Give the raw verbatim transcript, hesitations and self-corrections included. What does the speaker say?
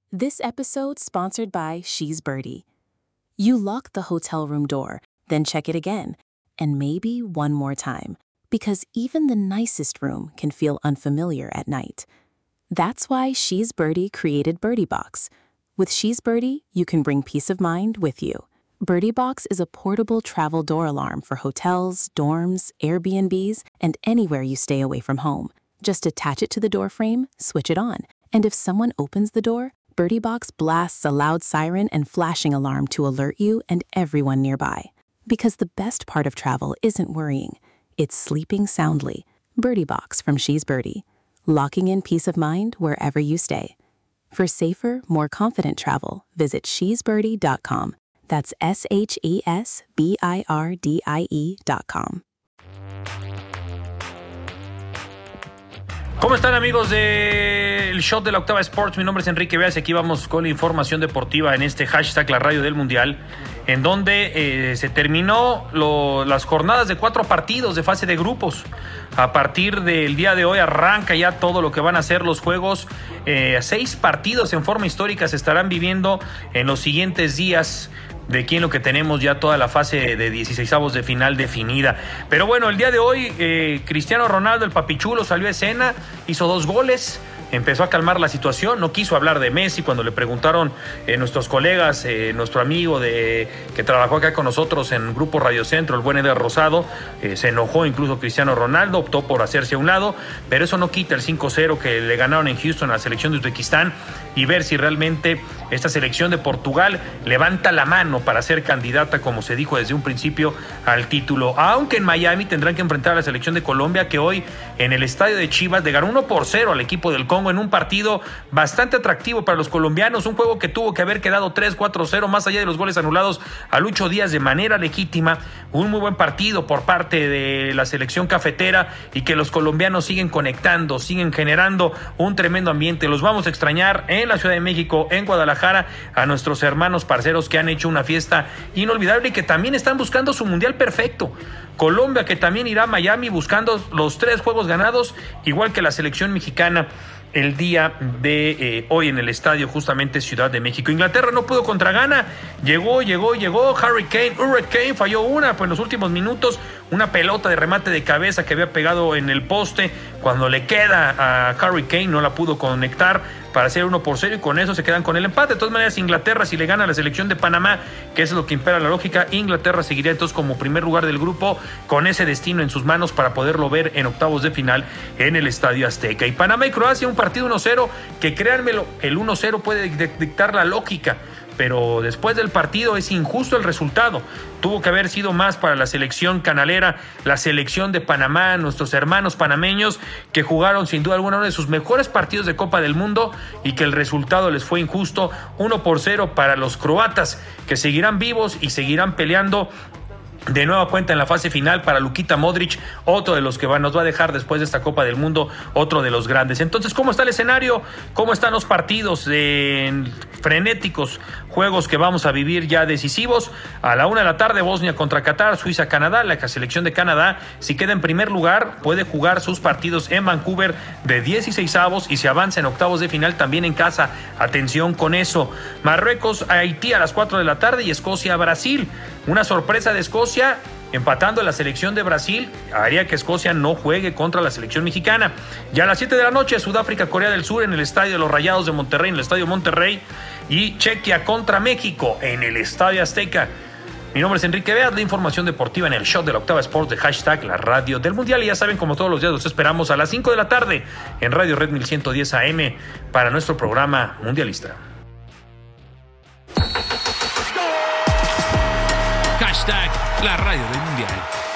This episode sponsored by She's Birdie. You lock the hotel room door, then check it again, and maybe one more time, because even the nicest room can feel unfamiliar at night. That's why She's Birdie created Birdie Box. With She's Birdie, you can bring peace of mind with you. Birdie Box is a portable travel door alarm for hotels, dorms, Airbnbs, and anywhere you stay away from home. Just attach it to the door frame, switch it on, and if someone opens the door, Birdie Box blasts a loud siren and flashing alarm to alert you and everyone nearby. Because the best part of travel isn't worrying, it's sleeping soundly. Birdie Box from She's Birdie, locking in peace of mind wherever you stay. For safer, more confident travel, visit she's birdie dot com. That's S H E S B I R D I E dot com. ¿Cómo están, amigos del Shot de la Octava Sports? Mi nombre es Enrique Beas y aquí vamos con la información deportiva en este hashtag La Radio del Mundial, en donde eh, se terminó lo, las jornadas de cuatro partidos de fase de grupos. A partir del día de hoy arranca ya todo lo que van a ser los juegos. Eh, seis partidos en forma histórica se estarán viviendo en los siguientes días. De aquí en lo que tenemos ya toda la fase de dieciseisavos de final definida. Pero bueno, el día de hoy eh, Cristiano Ronaldo, el papichulo, salió a escena, hizo dos goles, empezó a calmar la situación, no quiso hablar de Messi cuando le preguntaron eh, nuestros colegas, eh, nuestro amigo de que trabajó acá con nosotros en Grupo Radio Centro, el buen Eder Rosado, eh, se enojó incluso Cristiano Ronaldo, optó por hacerse a un lado, pero eso no quita el cinco cero que le ganaron en Houston a la selección de Uzbekistán y ver si realmente esta selección de Portugal levanta la mano para ser candidata, como se dijo desde un principio, al título. Aunque en Miami tendrán que enfrentar a la selección de Colombia, que hoy en el estadio de Chivas le ganó uno por cero al equipo del Congo en un partido bastante atractivo para los colombianos, un juego que tuvo que haber quedado tres cuatro cero, más allá de los goles anulados a Lucho Díaz de manera legítima. Un muy buen partido por parte de la selección cafetera y que los colombianos siguen conectando, siguen generando un tremendo ambiente. Los vamos a extrañar en la Ciudad de México, en Guadalajara, a nuestros hermanos parceros que han hecho una fiesta inolvidable y que también están buscando su mundial perfecto. Colombia, que también irá a Miami buscando los tres juegos ganados, igual que la selección mexicana el día de eh, hoy en el estadio justamente Ciudad de México. Inglaterra no pudo contra Ghana, llegó, llegó, llegó, Harry Kane, Hurricane falló una, pues en los últimos minutos, una pelota de remate de cabeza que había pegado en el poste, cuando le queda a Harry Kane no la pudo conectar para hacer uno por cero y con eso se quedan con el empate. De todas maneras, Inglaterra, si le gana a la selección de Panamá, que es lo que impera la lógica, Inglaterra seguiría entonces como primer lugar del grupo con ese destino en sus manos para poderlo ver en octavos de final en el Estadio Azteca. Y Panamá y Croacia, un partido uno cero que, créanmelo, el uno cero puede dictar la lógica, pero después del partido es injusto el resultado. Tuvo que haber sido más para la selección canalera, la selección de Panamá, nuestros hermanos panameños, que jugaron sin duda alguna uno de sus mejores partidos de Copa del Mundo y que el resultado les fue injusto. Uno por cero para los croatas, que seguirán vivos y seguirán peleando de nueva cuenta en la fase final para Luka Modric, otro de los que va, nos va a dejar después de esta Copa del Mundo, otro de los grandes. Entonces, ¿cómo está el escenario? ¿Cómo están los partidos en frenéticos juegos que vamos a vivir ya decisivos? A la una de la tarde, Bosnia contra Qatar, Suiza, Canadá. La selección de Canadá, si queda en primer lugar, puede jugar sus partidos en Vancouver de dieciseisavos y se avanza en octavos de final también en casa. Atención con eso. Marruecos, Haití a las cuatro de la tarde y Escocia, Brasil. Una sorpresa de Escocia, empatando a la selección de Brasil, haría que Escocia no juegue contra la selección mexicana. Ya a las siete de la noche, Sudáfrica, Corea del Sur en el estadio de los Rayados de Monterrey, en el estadio Monterrey, y Chequia contra México en el estadio Azteca. Mi nombre es Enrique Beas, la información deportiva en el Shot de la Octava Sports de hashtag La Radio del Mundial. Y ya saben, como todos los días, los esperamos a las cinco de la tarde en Radio Red mil ciento diez A M para nuestro programa mundialista. Hashtag La Radio del Mundial.